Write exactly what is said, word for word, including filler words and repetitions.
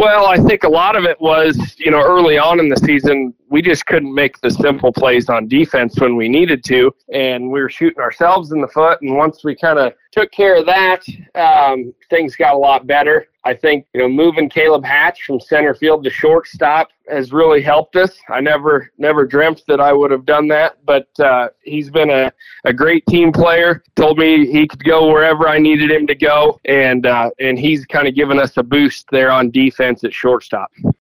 Well, I think a lot of it was, you know, early on in the season, we just couldn't make the simple plays on defense when we needed to, and we were shooting ourselves in the foot. And once we kind of took care of that, um, things got a lot better. I think, you know, moving Caleb Hatch from center field to shortstop has really helped us. I never never dreamt that I would have done that, but uh, he's been a, a great team player, told me he could go wherever I needed him to go, and uh, and he's kind of given us a boost there on defense at shortstop.